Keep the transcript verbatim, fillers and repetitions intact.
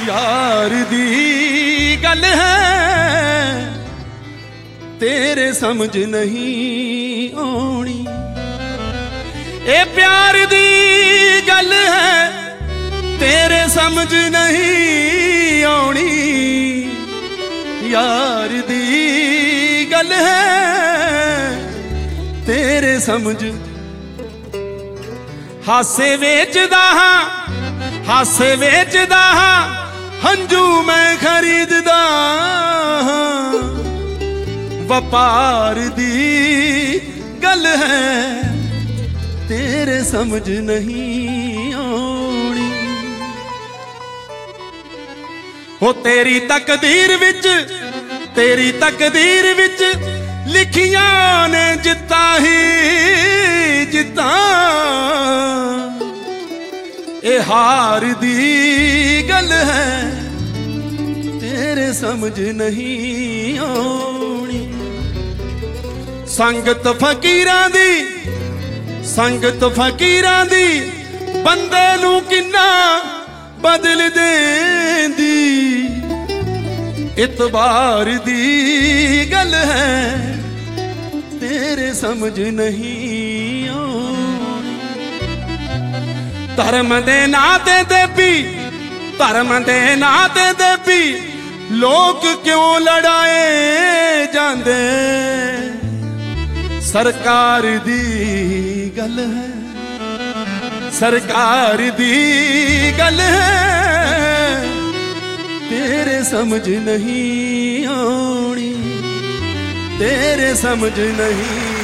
यार दी गल है तेरे समझ नहीं आनी। ए प्यार दी गल है तेरे समझ नहीं आनी। यार दी गल है तेरे समझ। हासे वेचदा हां हासे वेचदा हां हंजू मैं खरीददा हां। वपार दी गल है तेरे समझ नहीं आनी। हो तेरी तकदीर विच तेरी तकदीर विच लिखियां ने जित्ता ही जित्ता। ए हार दी गल है तेरे समझ नहीं आनी। संगत फकीरां दी संगत फकीरां दी बंदे नू किन्ना बदल देंदी। इतबार दी गल है तेरे समझ नहीं आनी। धर्म दे नां ते देवी धर्म दे नां ते देवी लोग क्यों लड़ाए जांदे। सरकार दी गल है सरकार दी गल है तेरे समझ नहीं आनी। तेरे समझ नहीं